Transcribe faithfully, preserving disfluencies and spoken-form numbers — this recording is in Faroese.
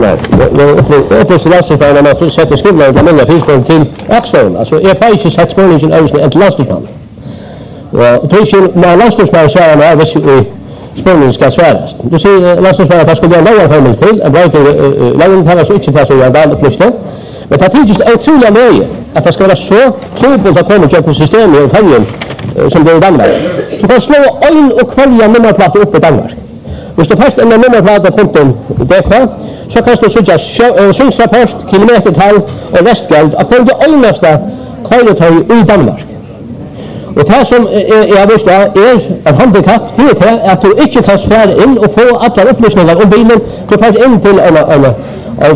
Upplyst til landstingsmannen at du setter skrivene til mulige fyrstånd til Akstånd. Altså, jeg får ikke sett spørningen øverste enn til landstingsmannen. Og du sier, når landstingsmannen svarer meg, hvis spørningen skal svares. Du sier landstingsmannen at det skulle være lovarformel til, en brøyter loven tar altså ikke til å gjøre vel opplyste. Men det er tidligst utrolig nøye at det skal være så trobult å komme til systemet i fergen som det er i Danmark. Du kan slå en og kvalja nummerplater opp i Danmark. Hvis du først ender nummerplater punktum D K, så kan du søke synsrapport, kilometertall og restgeld av hver det eneste køyretøy i Danmark. Og det som jeg har vist er et handikapp til at du ikke kan svære inn og få alle opplysninger om bilen. Du får inn til en